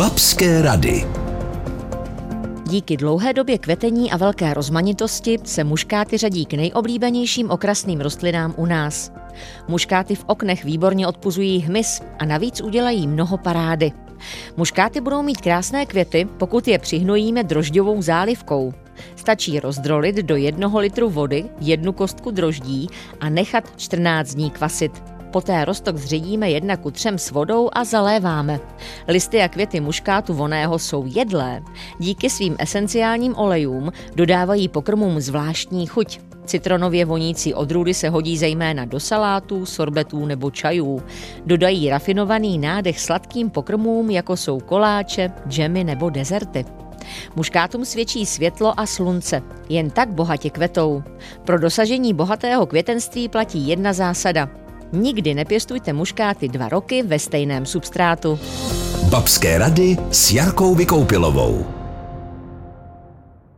Babské rady. Díky dlouhé době kvetení a velké rozmanitosti se muškáty řadí k nejoblíbenějším okrasným rostlinám u nás. Muškáty v oknech výborně odpuzují hmyz a navíc udělají mnoho parády. Muškáty budou mít krásné květy, pokud je přihnojíme drožďovou zálivkou. Stačí rozdrolit do 1 litru vody 1 kostku droždí a nechat 14 dní kvasit. Poté roztok zředíme 1:3 s vodou a zaléváme. Listy a květy muškátu vonného jsou jedlé. Díky svým esenciálním olejům dodávají pokrmům zvláštní chuť. Citronově vonící odrůdy se hodí zejména do salátů, sorbetů nebo čajů. Dodají rafinovaný nádech sladkým pokrmům, jako jsou koláče, džemy nebo dezerty. Muškátům svědčí světlo a slunce, jen tak bohatě kvetou. Pro dosažení bohatého květenství platí jedna zásada. Nikdy nepěstujte muškáty 2 roky ve stejném substrátu. Babské rady s Jarkou Vykoupilovou.